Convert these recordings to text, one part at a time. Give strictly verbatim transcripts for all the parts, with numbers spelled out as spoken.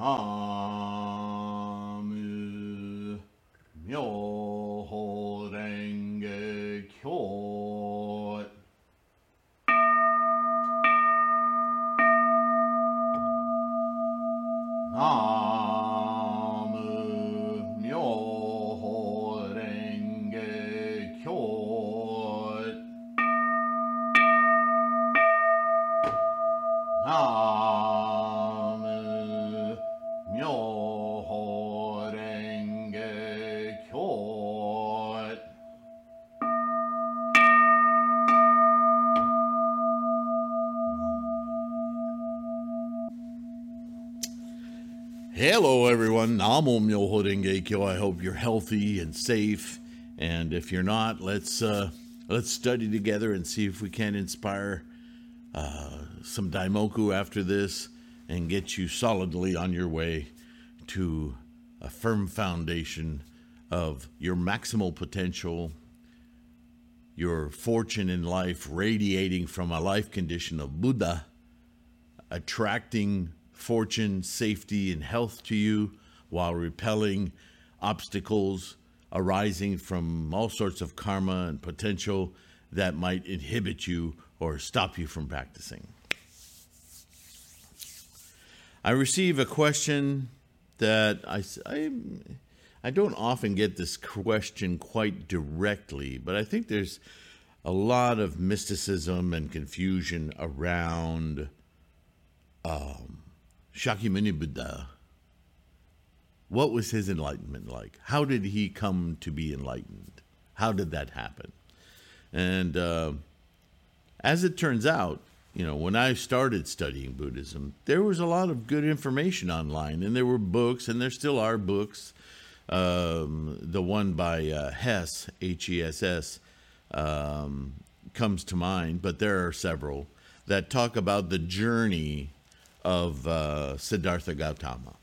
ナム妙法蓮華経。ナム妙法蓮華経。ナム妙法蓮華経。Hello, everyone. Namo Myoho Renge Kyo. I hope you're healthy and safe. And if you're not, let's uh, let's study together and see if we can inspire uh, some daimoku after this and get you solidly on your way to a firm foundation of your maximal potential, your fortune in life radiating from a life condition of Buddha, attracting fortune, safety, and health to you while repelling obstacles arising from all sorts of karma and potential that might inhibit you or stop you from practicing. I receive a question that I, I, I don't often get this question quite directly, but I think there's a lot of mysticism and confusion around um, Shakyamuni Buddha. What was his enlightenment like? How did he come to be enlightened? How did that happen? And uh, as it turns out, you know, when I started studying Buddhism, there was a lot of good information online, and there were books, and there still are books. Um, the one by uh, Hess, H E S S, um, comes to mind, but there are several that talk about the journey of uh, Siddhartha Gautama.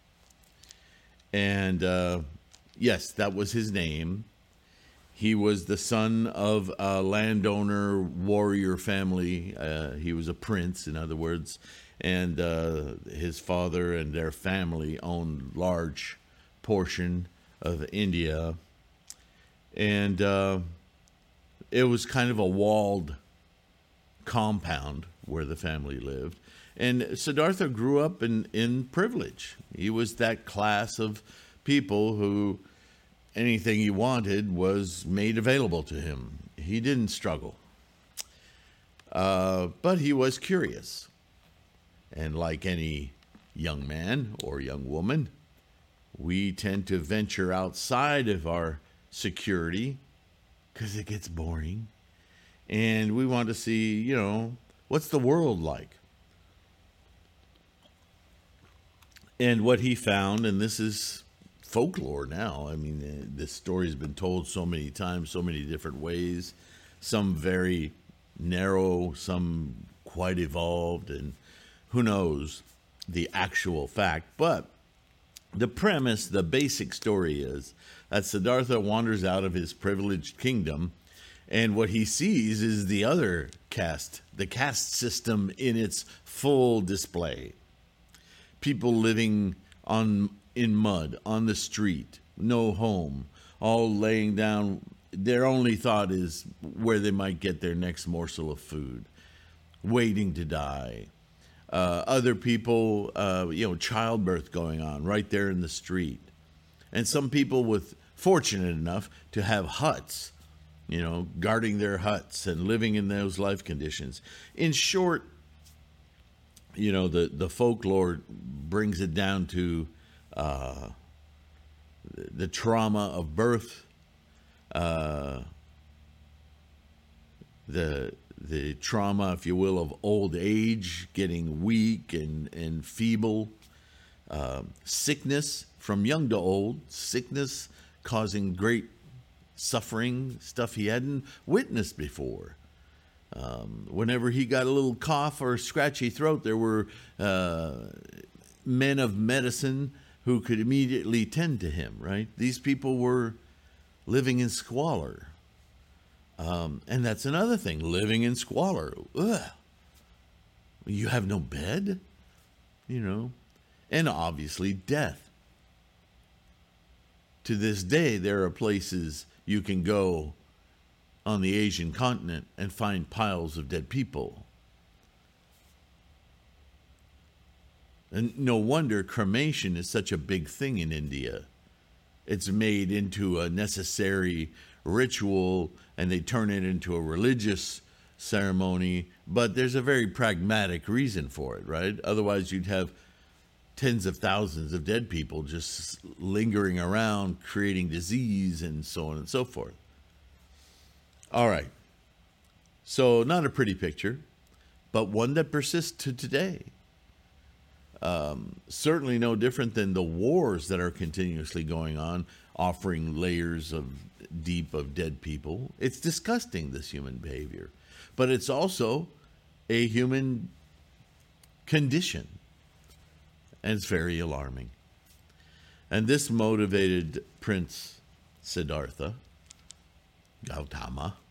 And uh, yes, that was his name. He was the son of a landowner warrior family. Uh, he was a prince, in other words, and uh, his father and their family owned large portion of India. And uh, it was kind of a walled compound where the family lived. And Siddhartha grew up in, in privilege. He was that class of people who anything he wanted was made available to him. He didn't struggle. Uh, but he was curious. And like any young man or young woman, we tend to venture outside of our security because it gets boring. And we want to see, you know, what's the world like? And what he found, and this is folklore now, I mean, uh, this story has been told so many times, so many different ways, some very narrow, some quite evolved, and who knows the actual fact. But the premise, the basic story is that Siddhartha wanders out of his privileged kingdom, and what he sees is the other caste, the caste system in its full display. People living on in mud, on the street, no home, all laying down. Their only thought is where they might get their next morsel of food, waiting to die. Uh, other people, uh, you know, childbirth going on right there in the street. And some people with fortunate enough to have huts, you know, guarding their huts and living in those life conditions. In short, you know, the, the folklore brings it down to uh, the trauma of birth, uh, the the trauma, if you will, of old age, getting weak and, and feeble, uh, sickness from young to old, sickness causing great suffering, stuff he hadn't witnessed before. Um, whenever he got a little cough or scratchy throat, there were uh, men of medicine who could immediately tend to him, right? These people were living in squalor. Um, and that's another thing, living in squalor. Ugh. You have no bed, you know. and obviously death. To this day, there are places you can go on the Asian continent and find piles of dead people. And no wonder cremation is such a big thing in India. It's made into a necessary ritual, and they turn it into a religious ceremony, but there's a very pragmatic reason for it, right? Otherwise, you'd have tens of thousands of dead people just lingering around, creating disease and so on and so forth. All right. So not a pretty picture, but one that persists to today. Um, certainly no different than the wars that are continuously going on, offering layers of deep of dead people. It's disgusting, this human behavior. But it's also a human condition. And it's very alarming. And this motivated Prince Siddhartha Gautama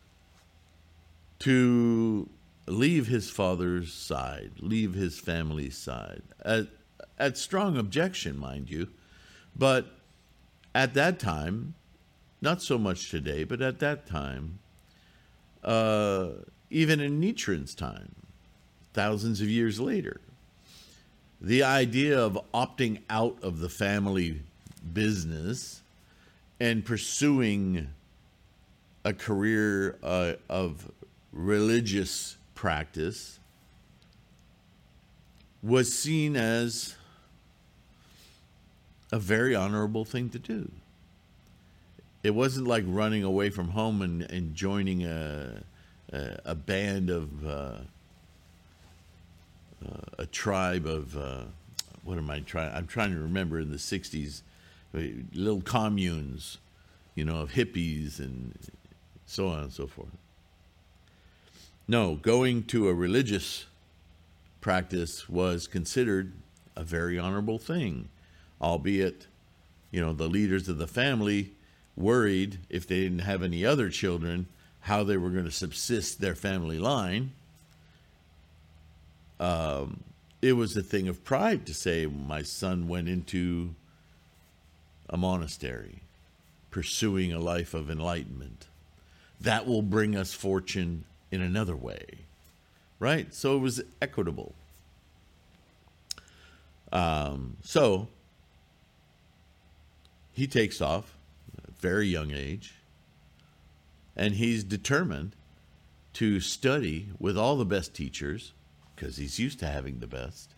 to leave his father's side, leave his family's side, at, at strong objection, mind you. But at that time, not so much today, but at that time, uh, even in Nichiren's time, thousands of years later, the idea of opting out of the family business and pursuing a career uh, of religious practice was seen as a very honorable thing to do. It wasn't like running away from home and, and joining a, a, a band of uh, uh, a tribe of uh, what am I trying? I'm trying to remember in the sixties, little communes, you know, of hippies and so on and so forth. No, going to a religious practice was considered a very honorable thing, albeit, you know, the leaders of the family worried if they didn't have any other children, how they were going to subsist their family line. Um, it was a thing of pride to say, my son went into a monastery, pursuing a life of enlightenment. That will bring us fortune in another way, right? So it was equitable. Um, so he takes off at a very young age, and he's determined to study with all the best teachers, because he's used to having the best,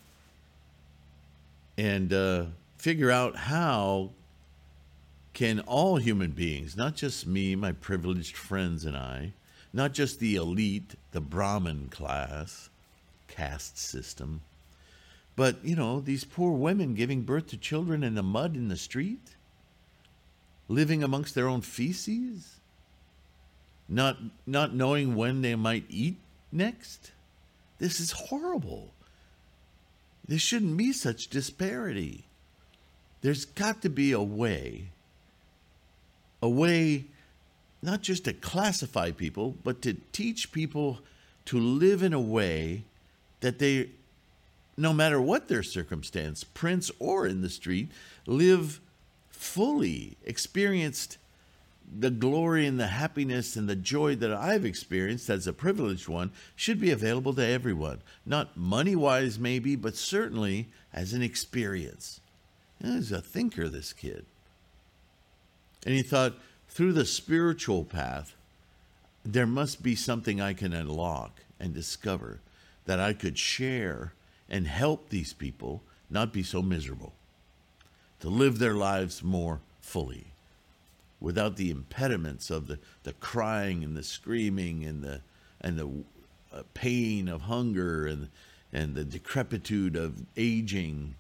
and uh, figure out how can all human beings, not just me, my privileged friends and I, not just the elite, the Brahmin class, caste system, but, you know, these poor women giving birth to children in the mud in the street, living amongst their own feces, not not knowing when they might eat next. This is horrible. There shouldn't be such disparity. There's got to be a way, a way not just to classify people, but to teach people to live in a way that they, no matter what their circumstance, prince or in the street, live fully, experienced the glory and the happiness and the joy that I've experienced as a privileged one should be available to everyone. Not money-wise maybe, but certainly as an experience. He's a thinker, this kid. And he thought, through the spiritual path, there must be something I can unlock and discover that I could share and help these people not be so miserable, to live their lives more fully, without the impediments of the, the crying and the screaming and the and the uh, pain of hunger and and the decrepitude of aging,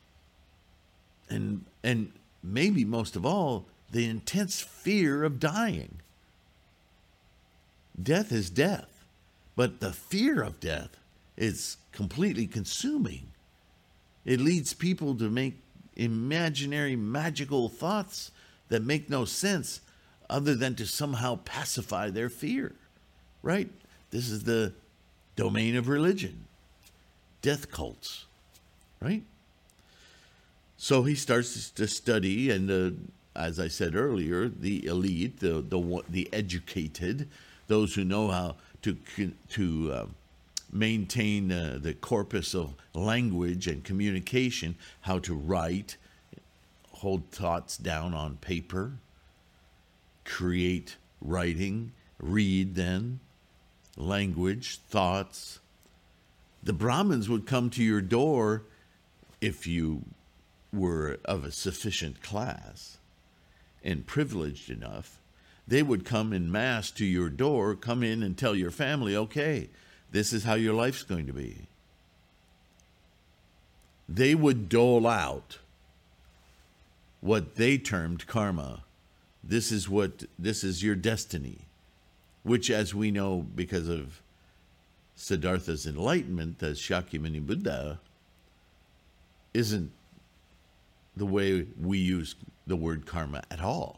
and and maybe most of all, the intense fear of dying. Death is death, but the fear of death is completely consuming. It leads people to make imaginary, magical thoughts that make no sense other than to somehow pacify their fear, right? This is the domain of religion, death cults, right? So he starts to study, and uh, as I said earlier, the elite, the the the educated, those who know how to to uh, maintain uh, the corpus of language and communication, how to write, hold thoughts down on paper, create writing, read then, language, thoughts. The Brahmins would come to your door if you were of a sufficient class and privileged enough. They would come en masse to your door, come in and tell your family, okay, this is how your life's going to be. They would dole out what they termed karma. This is what this is your destiny, which, as we know because of Siddhartha's enlightenment as Shakyamuni Buddha, isn't the way we use the word karma at all.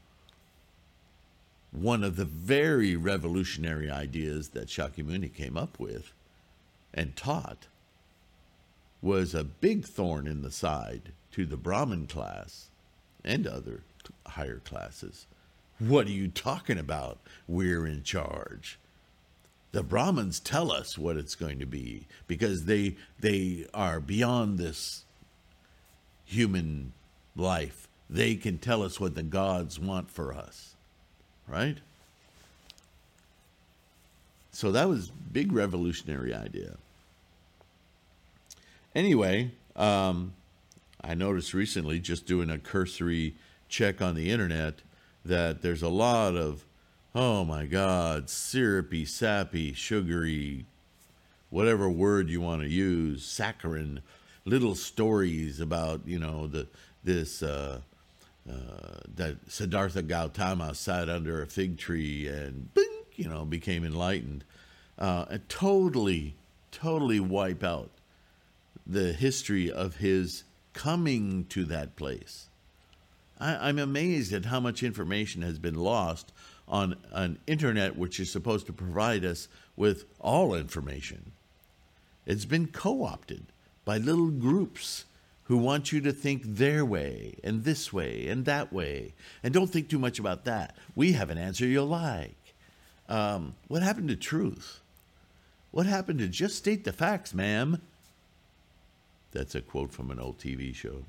One of the very revolutionary ideas that Shakyamuni came up with and taught was a big thorn in the side to the Brahmin class and other higher classes. What are you talking about? We're in charge. The Brahmins tell us what it's going to be because they they are beyond this human life. They can tell us what the gods want for us, right? So that was a big revolutionary idea. Anyway, um, I noticed recently, just doing a cursory check on the internet, that there's a lot of, oh my God, syrupy, sappy, sugary, whatever word you want to use, saccharine, little stories about, you know, the this uh, uh, that Siddhartha Gautama sat under a fig tree and, bing, you know, became enlightened, uh, and totally, totally wipe out the history of his coming to that place. I, I'm amazed at how much information has been lost on an internet which is supposed to provide us with all information. It's been co-opted by little groups who want you to think their way and this way and that way. And don't think too much about that. We have an answer you'll like. Um, what happened to truth? What happened to just state the facts, ma'am? That's a quote from an old T V show.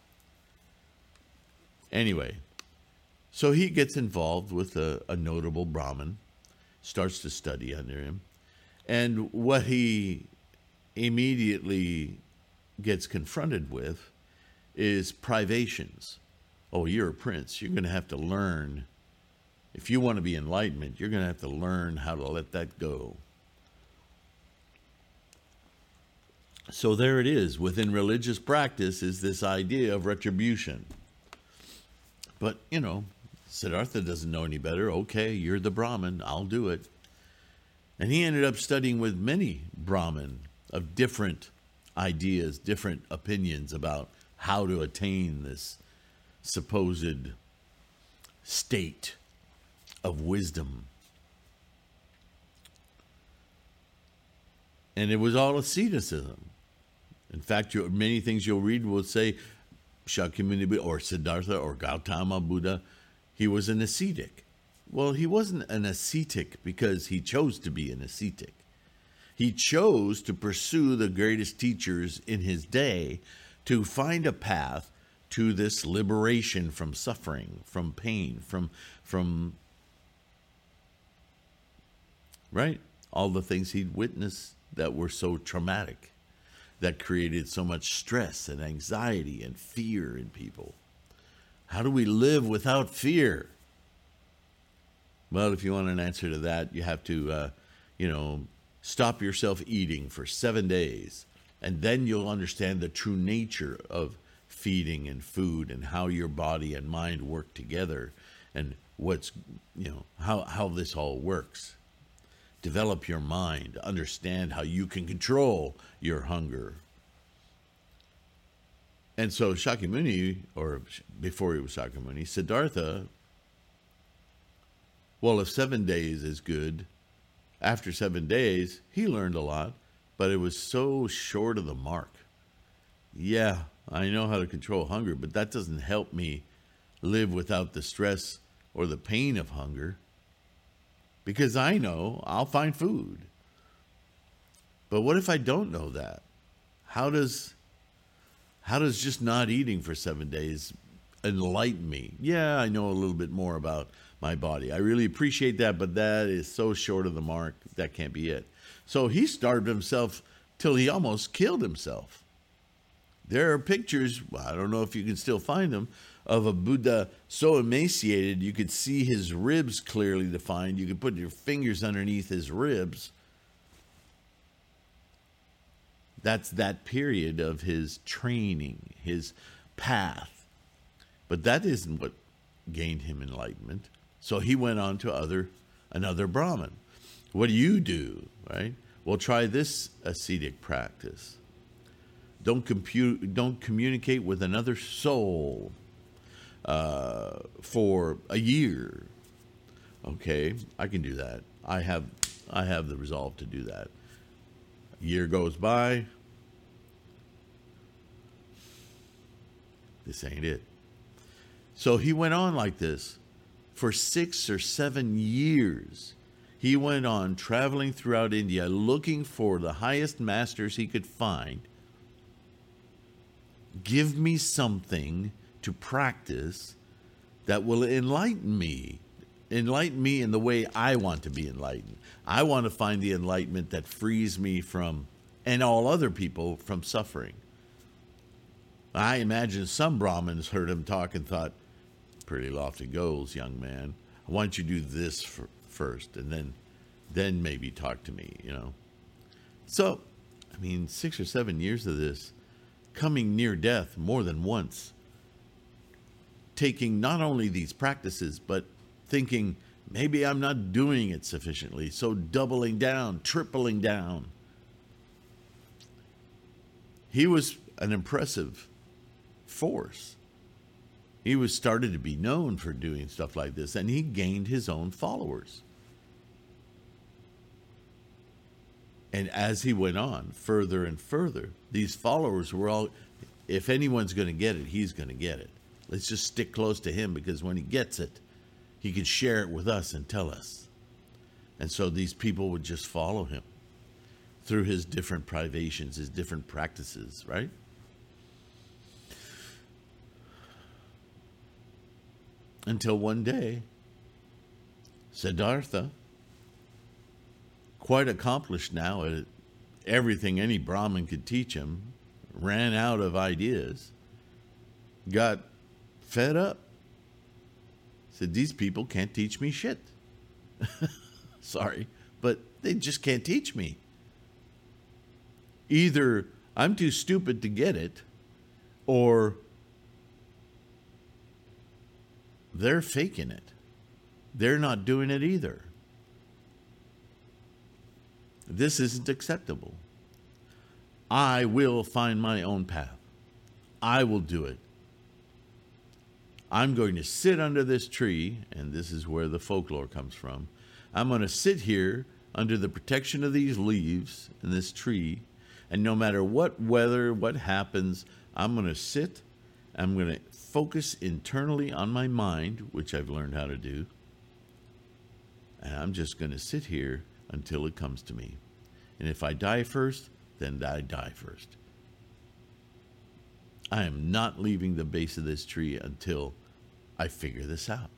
Anyway, so he gets involved with a, a notable Brahmin, starts to study under him, and what he immediately gets confronted with is privations. Oh, you're a prince. You're going to have to learn. If you want to be enlightenment, you're going to have to learn how to let that go. So there it is. Within religious practice is this idea of retribution. But, you know, Siddhartha doesn't know any better. Okay, you're the Brahmin. I'll do it. And he ended up studying with many Brahmin of different ideas, different opinions about how to attain this supposed state of wisdom. And it was all asceticism. In fact, you, many things you'll read will say Shakyamuni Buddha or Siddhartha or Gautama Buddha, he was an ascetic. Well, he wasn't an ascetic because he chose to be an ascetic. He chose to pursue the greatest teachers in his day to find a path to this liberation from suffering, from pain, from, from, right? All the things he'd witnessed that were so traumatic, that created so much stress and anxiety and fear in people. How do we live without fear? Well, if you want an answer to that, you have to, uh, you know, stop yourself eating for seven days, and then you'll understand the true nature of feeding and food and how your body and mind work together and what's, you know, how, how this all works. Develop your mind, understand how you can control your hunger. And so Shakyamuni, or before he was Shakyamuni, Siddhartha, well, if seven days is good, after seven days, he learned a lot, but it was so short of the mark. Yeah, I know how to control hunger, but that doesn't help me live without the stress or the pain of hunger, because I know I'll find food. But what if I don't know that? How does how does just not eating for seven days enlighten me? Yeah, I know a little bit more about my body. I really appreciate that, but that is so short of the mark. That can't be it. So he starved himself till he almost killed himself. There are pictures, I don't know if you can still find them, of a Buddha so emaciated you could see his ribs clearly defined. You could put your fingers underneath his ribs. That's that period of his training, his path. But that isn't what gained him enlightenment. So he went on to other another Brahmin. What do you do, right? Well, try this ascetic practice. Don't compute, don't communicate with another soul uh, for a year. Okay, I can do that. I have, I have the resolve to do that. A year goes by. This ain't it. So he went on like this for six or seven years. He went on traveling throughout India, looking for the highest masters he could find. Give me something to practice that will enlighten me. Enlighten me in the way I want to be enlightened. I want to find the enlightenment that frees me from, and all other people, from suffering. I imagine some Brahmins heard him talk and thought, pretty lofty goals, young man. Why don't you do this for, first, and then then maybe talk to me, you know? So, I mean, six or seven years of this, coming near death more than once, taking not only these practices, but thinking, maybe I'm not doing it sufficiently, so doubling down, tripling down. He was an impressive force. He was started to be known for doing stuff like this, and he gained his own followers. And as he went on further and further, these followers were all, if anyone's going to get it, he's going to get it. Let's just stick close to him, because when he gets it, he can share it with us and tell us. And so these people would just follow him through his different privations, his different practices, right? Until one day, Siddhartha, quite accomplished now at everything any Brahmin could teach him, ran out of ideas, got fed up, said, these people can't teach me shit. Sorry, but they just can't teach me. Either I'm too stupid to get it, or they're faking it. They're not doing it either. This isn't acceptable. I will find my own path. I will do it. I'm going to sit under this tree, and this is where the folklore comes from. I'm going to sit here under the protection of these leaves in this tree, and no matter what weather, what happens, I'm going to sit, I'm going to focus internally on my mind, which I've learned how to do, and I'm just going to sit here until it comes to me. And if I die first, then I die first. I am not leaving the base of this tree until I figure this out.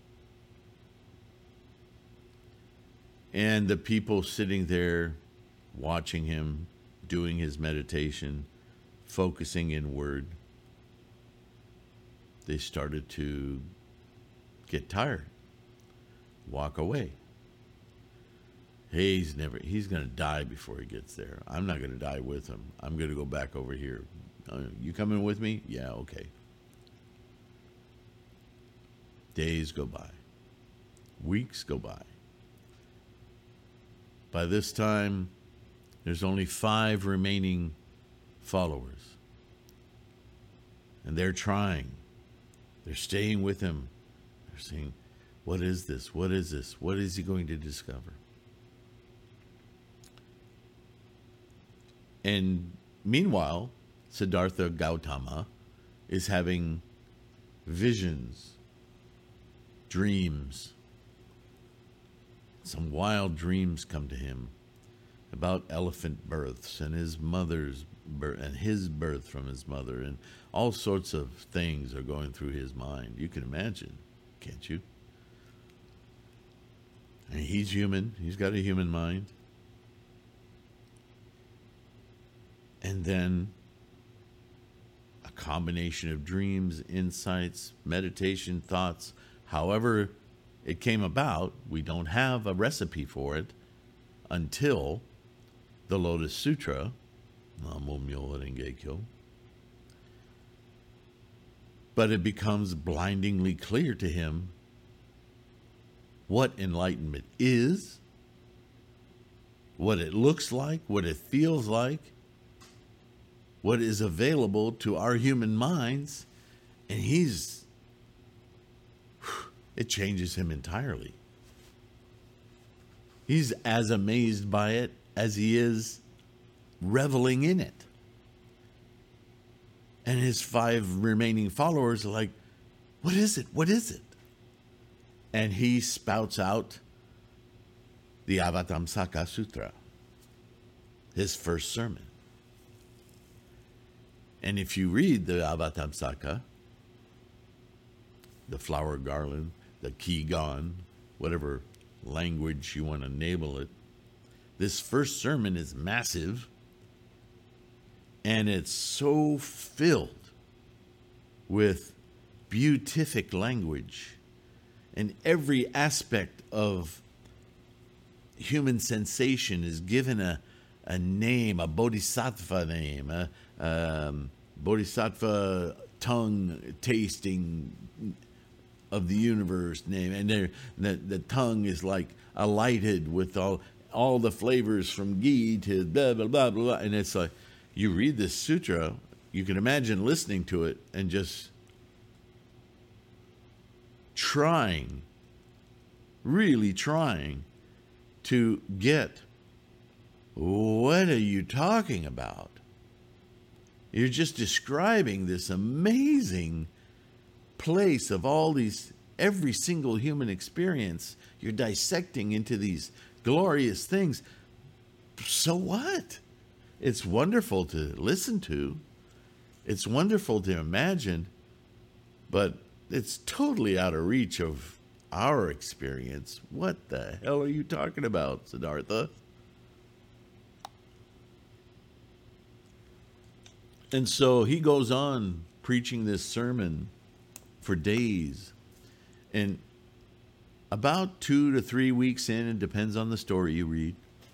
And the people sitting there watching him, doing his meditation, focusing inward, they started to get tired, walk away. Hey, he's never, he's going to die before he gets there. I'm not going to die with him. I'm going to go back over here. Uh, you coming with me? Yeah, okay. Days go by. Weeks go by. By this time, there's only five remaining followers. And they're trying. They're staying with him. They're saying, what is this? What is this? What is he going to discover? And meanwhile, Siddhartha Gautama is having visions, dreams. Some wild dreams come to him about elephant births and his mother's birth and his birth from his mother, and all sorts of things are going through his mind. You can imagine, can't you? And he's human. He's got a human mind. And then a combination of dreams, insights, meditation, thoughts, however it came about, we don't have a recipe for it until the Lotus Sutra, Namo Myoho Renge Kyo. But it becomes blindingly clear to him what enlightenment is, what it looks like, what it feels like, what is available to our human minds, and he's, it changes him entirely. He's as amazed by it as he is reveling in it. And his five remaining followers are like, what is it? What is it? And he spouts out the Avatamsaka Sutra, his first sermon. And if you read the Avatamsaka, the flower garland, the Kigan, whatever language you want to label it, this first sermon is massive, and it's so filled with beatific language, and every aspect of human sensation is given a, a name, a bodhisattva name, a um, bodhisattva tongue tasting of the universe name, and there, the, the tongue is like alighted with all all the flavors from ghee to blah blah blah blah, and it's like you read this sutra, you can imagine listening to it and just trying, really trying to get, what are you talking about? You're just describing this amazing place of all these, every single human experience. You're dissecting into these glorious things. So what? It's wonderful to listen to. It's wonderful to imagine, but it's totally out of reach of our experience. What the hell are you talking about, Siddhartha? And so he goes on preaching this sermon for days. And about two to three weeks in, it depends on the story you read,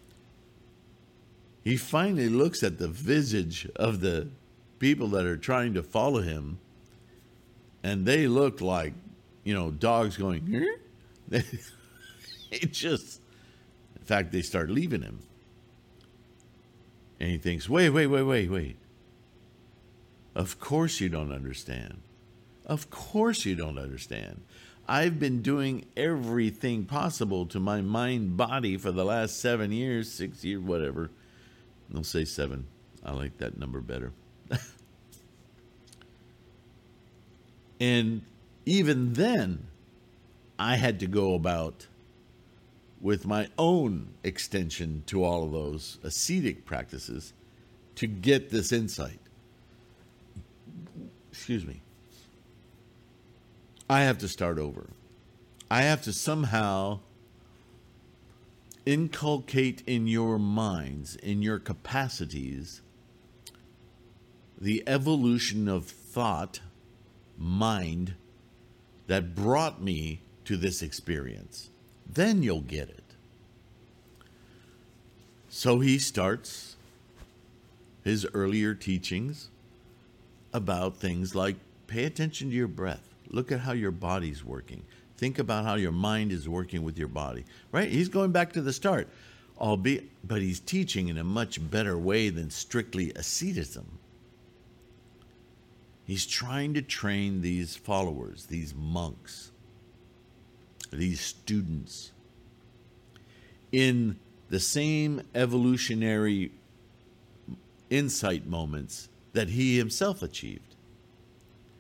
he finally looks at the visage of the people that are trying to follow him, and they look like, you know, dogs going, they just, in fact, they start leaving him. And he thinks, wait, wait, wait, wait, wait. Of course you don't understand. Of course you don't understand. I've been doing everything possible to my mind body for the last seven years, six years, whatever. I'll say seven. I like that number better. And even then, I had to go about with my own extension to all of those ascetic practices to get this insight. Excuse me. I have to start over. I have to somehow inculcate in your minds, in your capacities, the evolution of thought, mind, that brought me to this experience. Then you'll get it. So he starts his earlier teachings about things like pay attention to your breath. Look at how your body's working. Think about how your mind is working with your body. Right? He's going back to the start, albeit, but he's teaching in a much better way than strictly asceticism. He's trying to train these followers, these monks, these students, in the same evolutionary insight moments that he himself achieved.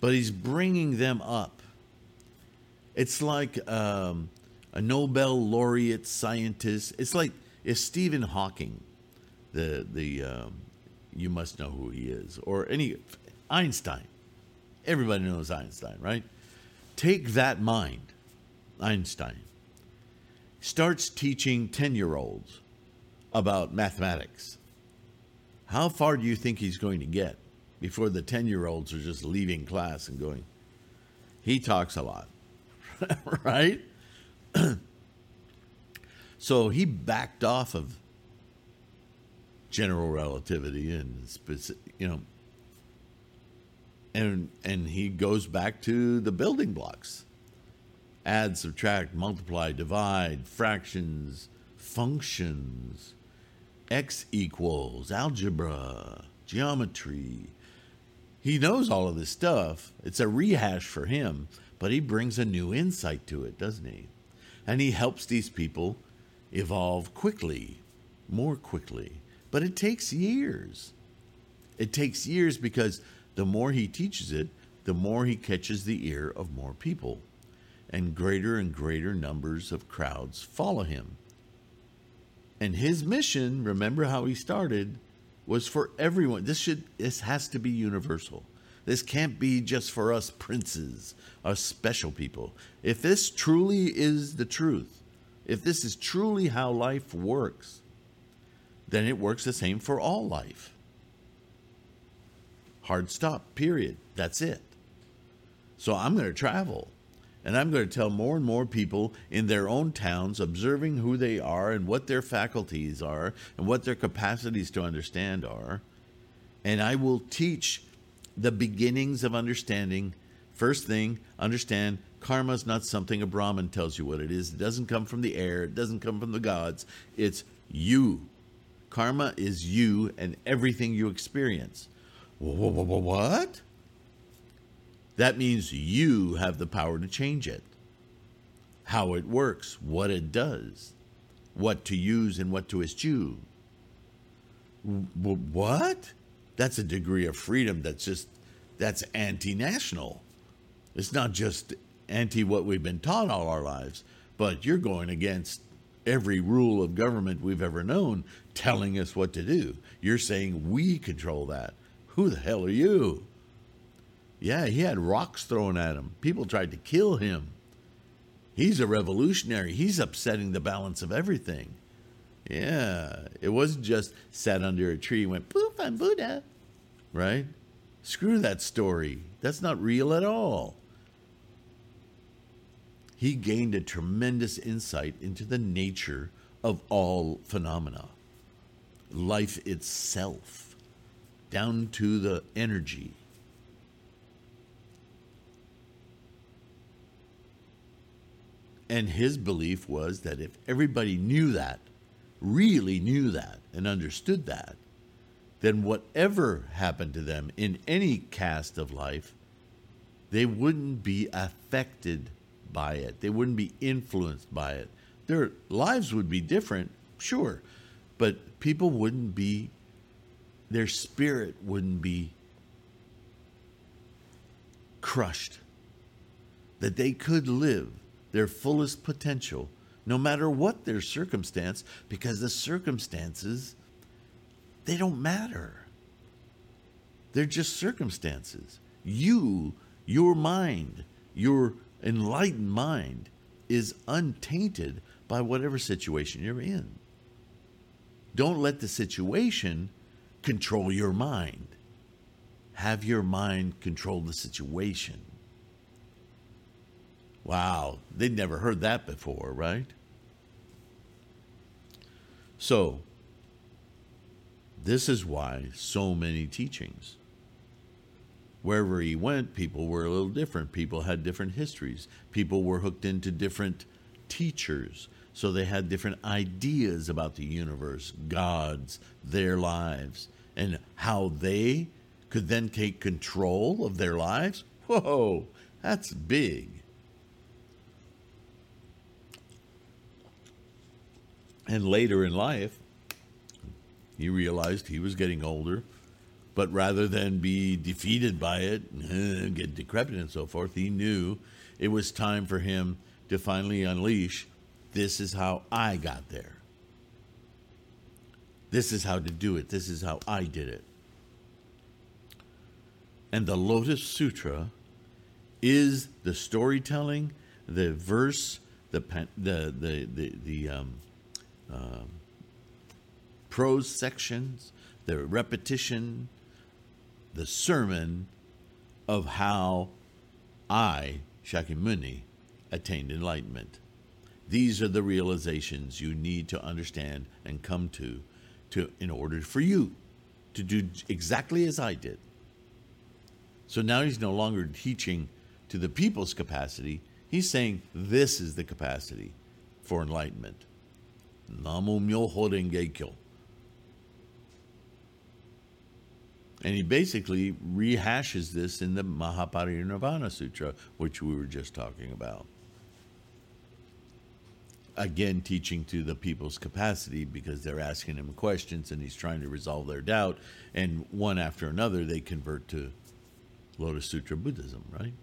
but he's bringing them up. It's like um, a Nobel laureate scientist. It's like if Stephen Hawking, the the um, you must know who he is, or any Einstein. Everybody knows Einstein, right? Take that mind, Einstein, starts teaching ten-year-olds about mathematics. How far do you think he's going to get before the ten-year-olds are just leaving class and going, he talks a lot, right? So he backed off of general relativity and specific, you know, and and he goes back to the building blocks: add, subtract, multiply, divide, fractions, functions, x equals, algebra, geometry. He knows all of this stuff. It's a rehash for him, but he brings a new insight to it, doesn't he? And he helps these people evolve quickly, more quickly. But it takes years. It takes years because the more he teaches it, the more he catches the ear of more people. And greater and greater numbers of crowds follow him. And his mission, remember how he started, was for everyone. This should this has to be universal. This can't be just for us princes, us special people. If this truly is the truth, if this is truly how life works, then it works the same for all life. Hard stop, period. That's it. So I'm going to travel. And I'm going to tell more and more people in their own towns, observing who they are and what their faculties are and what their capacities to understand are. And I will teach the beginnings of understanding. First thing, understand karma is not something a Brahmin tells you what it is. It doesn't come from the air. It doesn't come from the gods. It's you. Karma is you and everything you experience. What? That means you have the power to change it. How it works, what it does, what to use and what to eschew. What? That's a degree of freedom that's just, that's anti-national. It's not just anti what we've been taught all our lives, but you're going against every rule of government we've ever known telling us what to do. You're saying we control that. Who the hell are you? Yeah, he had rocks thrown at him. People tried to kill him. He's a revolutionary. He's upsetting the balance of everything. Yeah, it wasn't just sat under a tree and went, poof, I'm Buddha. Right? Screw that story. That's not real at all. He gained a tremendous insight into the nature of all phenomena. Life itself, down to the energy. And his belief was that if everybody knew that, really knew that, and understood that, then whatever happened to them in any cast of life, they wouldn't be affected by it. They wouldn't be influenced by it. Their lives would be different, sure, but people wouldn't be, their spirit wouldn't be crushed. That they could live their fullest potential, no matter what their circumstance, because the circumstances, they don't matter. They're just circumstances. You, your mind, your enlightened mind is untainted by whatever situation you're in. Don't let the situation control your mind. Have your mind control the situation. Wow, they'd never heard that before, right? So, this is why so many teachings. Wherever he went, people were a little different. People had different histories. People were hooked into different teachers. So they had different ideas about the universe, gods, their lives, and how they could then take control of their lives. Whoa, that's big. And later in life, he realized he was getting older. But rather than be defeated by it, and get decrepit and so forth, he knew it was time for him to finally unleash, this is how I got there. This is how to do it. This is how I did it. And the Lotus Sutra is the storytelling, the verse, the the the the, the um, uh, prose sections, the repetition, the sermon of how I, Shakyamuni, attained enlightenment. These are the realizations you need to understand and come to, to in order for you to do exactly as I did. So now he's no longer teaching to the people's capacity. He's saying this is the capacity for enlightenment. Namo Myoho Renge Kyo. And he basically rehashes this in the Mahaparinirvana Sutra, which we were just talking about. Again, teaching to the people's capacity because they're asking him questions and he's trying to resolve their doubt. And one after another, they convert to Lotus Sutra Buddhism, right?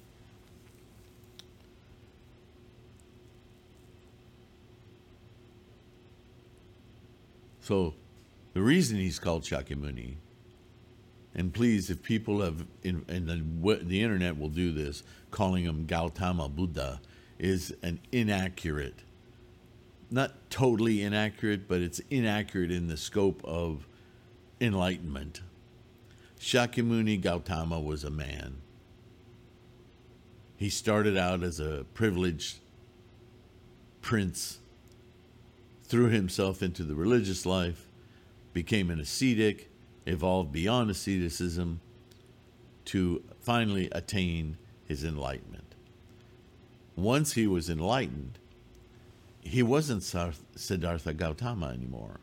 So the reason he's called Shakyamuni, and please, if people have, in, and the, the internet will do this, calling him Gautama Buddha, is an inaccurate, not totally inaccurate, but it's inaccurate in the scope of enlightenment. Shakyamuni Gautama was a man. He started out as a privileged prince, threw himself into the religious life, became an ascetic, evolved beyond asceticism to finally attain his enlightenment. Once he was enlightened, he wasn't Siddhartha Gautama anymore.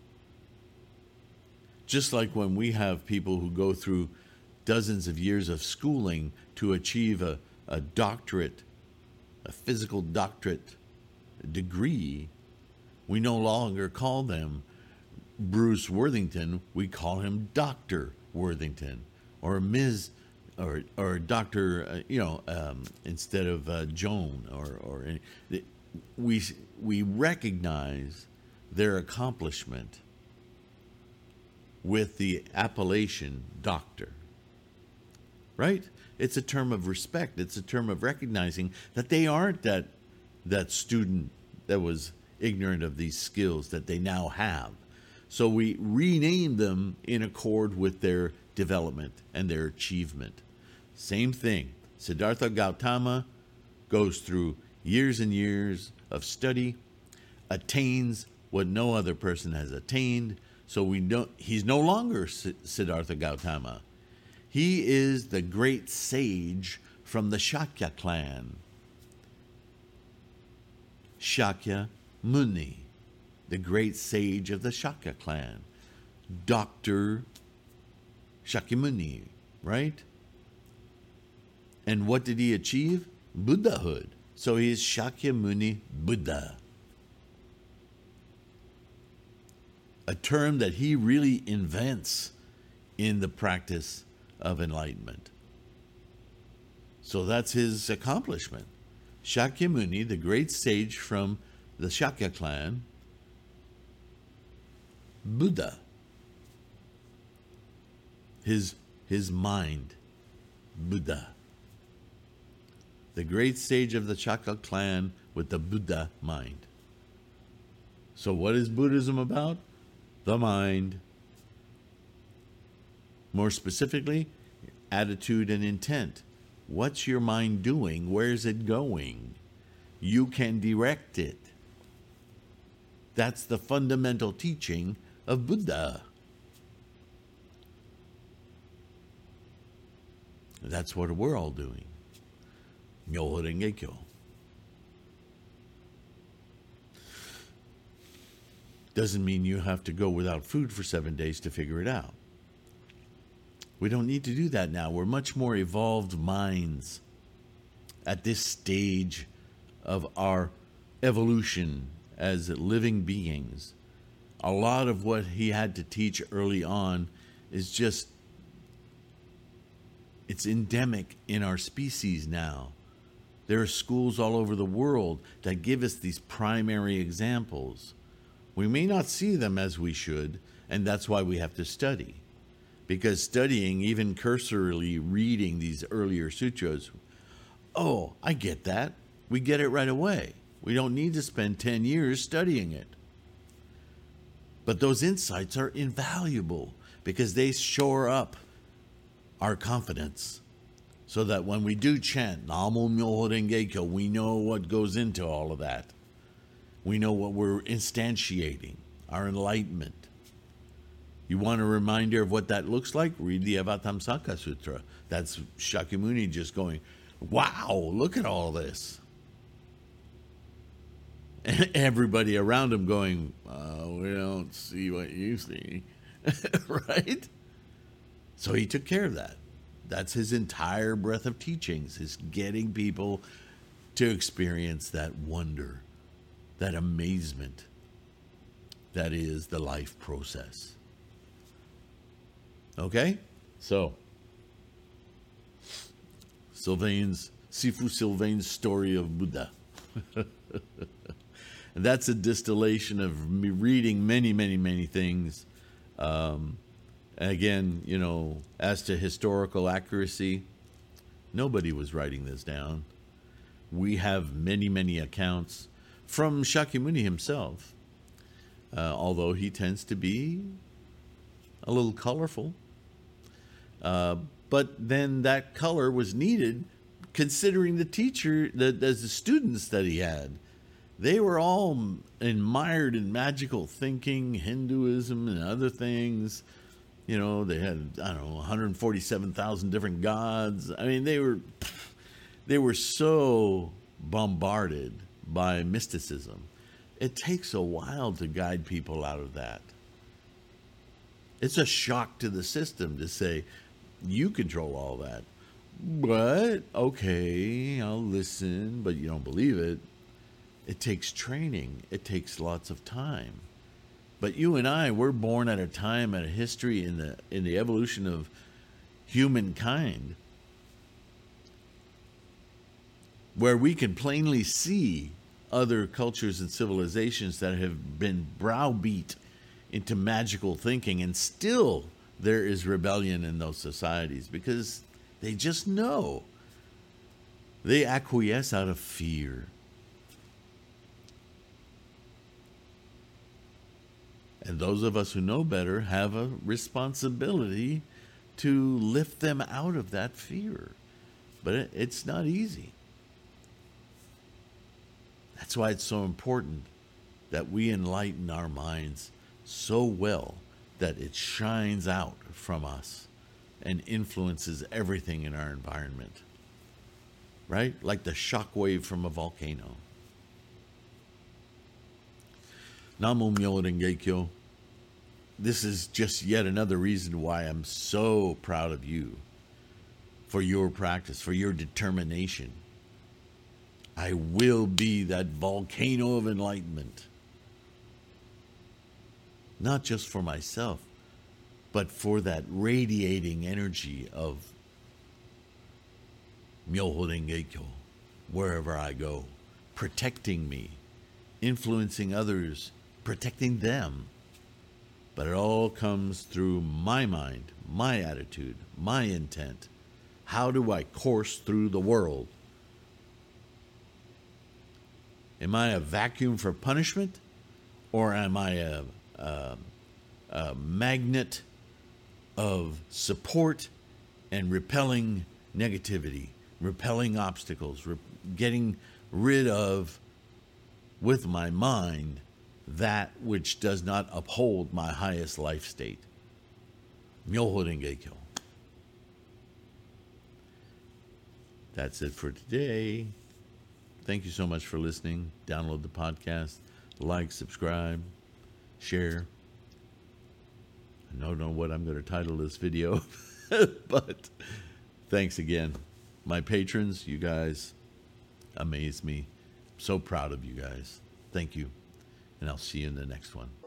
Just like when we have people who go through dozens of years of schooling to achieve a, a doctorate, a physical doctorate degree, we no longer call them Bruce Worthington, we call him Doctor Worthington, or Miz or or Doctor Uh, you know, um, instead of uh, Joan, or or any, we we recognize their accomplishment with the appellation doctor. Right? It's a term of respect. It's a term of recognizing that they aren't that that student that was ignorant of these skills that they now have. So we rename them in accord with their development and their achievement. Same thing. Siddhartha Gautama goes through years and years of study, attains what no other person has attained. So we know he's no longer Siddhartha Gautama. He is the great sage from the Shakya clan. Shakya Muni, the great sage of the Shakya clan. Doctor Shakyamuni, right? And what did he achieve? Buddhahood. So he is Shakyamuni Buddha. A term that he really invents in the practice of enlightenment. So that's his accomplishment. Shakyamuni, the great sage from the Shakya clan, Buddha. His, his mind, Buddha. The great sage of the Shakya clan with the Buddha mind. So what is Buddhism about? The mind. More specifically, attitude and intent. What's your mind doing? Where's it going? You can direct it. That's the fundamental teaching of Buddha. That's what we're all doing. Myoho Renge Kyo. Doesn't mean you have to go without food for seven days to figure it out. We don't need to do that now. We're much more evolved minds at this stage of our evolution as living beings. A lot of what he had to teach early on is just It's endemic in our species now. There are schools all over the world that give us these primary examples. We may not see them as we should, and that's why we have to study. Because studying, even cursorily reading these earlier sutras, oh, I get that. We get it right away. We don't need to spend ten years studying it. But those insights are invaluable because they shore up our confidence so that when we do chant Namo Myoho Renge Kyo, we know what goes into all of that. We know what we're instantiating, our enlightenment. You want a reminder of what that looks like? Read the Avatamsaka Sutra. That's Shakyamuni just going, wow, look at all this. And everybody around him going, oh, we don't see what you see. Right? So he took care of that. That's his entire breadth of teachings, is getting people to experience that wonder, that amazement that is the life process. Okay? So, Sylvain's, Sifu Sylvain's story of Buddha. And that's a distillation of me reading many, many, many things. Um, again, you know, as to historical accuracy, nobody was writing this down. We have many, many accounts from Shakyamuni himself, uh, although he tends to be a little colorful. Uh, but then that color was needed considering the teacher, the, the, the students that he had. They were all admired in magical thinking, Hinduism and other things. You know, they had, I don't know, one hundred forty-seven thousand different gods. I mean, they were, they were so bombarded by mysticism. It takes a while to guide people out of that. It's a shock to the system to say, you control all that. But, okay, I'll listen, but you don't believe it. It takes training. It takes lots of time. But you and I, we're born at a time, at a history in the in the evolution of humankind where we can plainly see other cultures and civilizations that have been browbeat into magical thinking, and still there is rebellion in those societies because they just know. They acquiesce out of fear. And those of us who know better have a responsibility to lift them out of that fear. But it, it's not easy. That's why it's so important that we enlighten our minds so well that it shines out from us and influences everything in our environment. Right? Like the shock wave from a volcano. Namo Myoho Renge Kyo. This is just yet another reason why I'm so proud of you for your practice, for your determination. I will be that volcano of enlightenment. Not just for myself, but for that radiating energy of Myoho Renge Kyo, wherever I go, protecting me, influencing others, protecting them. But it all comes through my mind, my attitude, my intent. How do I course through the world? Am I a vacuum for punishment? Or am I a, a, a magnet of support and repelling negativity, repelling obstacles, re- getting rid of, with my mind, that which does not uphold my highest life state? Myoho Renge Kyo. That's it for today. Thank you so much for listening. Download the podcast, like, subscribe, share. I don't know what I'm going to title this video, but thanks again. My patrons, you guys amaze me. So proud of you guys. Thank you. And I'll see you in the next one.